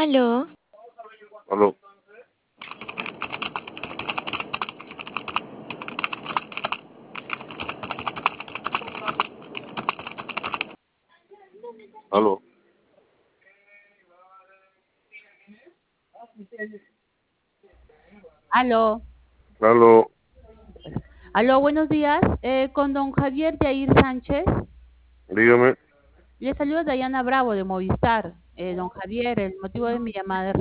Aló, Aló, aló, Aló, aló, aló, buenos días. Con don Javier Yair Sánchez. dígame. Le saluda Dayana Bravo de Movistar. Don Javier, el motivo de mi llamada es